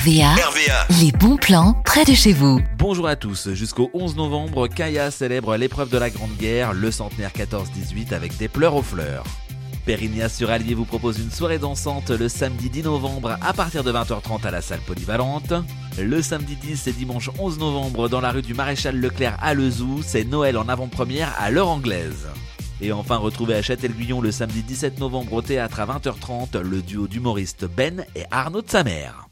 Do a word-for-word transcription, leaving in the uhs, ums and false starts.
V A, R V A, les bons plans près de chez vous. Bonjour à tous, jusqu'au onze novembre, Kaya célèbre l'épreuve de la Grande Guerre, le centenaire quatorze dix-huit avec des pleurs aux fleurs. Périnia sur Allier vous propose une soirée dansante le samedi dix novembre à partir de vingt heures trente à la salle polyvalente. Le samedi dix et dimanche onze novembre dans la rue du Maréchal Leclerc à Lezou, c'est Noël en avant-première à l'heure anglaise. Et enfin retrouvez à Châtel-Guyon le samedi dix-sept novembre au théâtre à vingt heures trente le duo d'humoristes Ben et Arnaud de sa mère.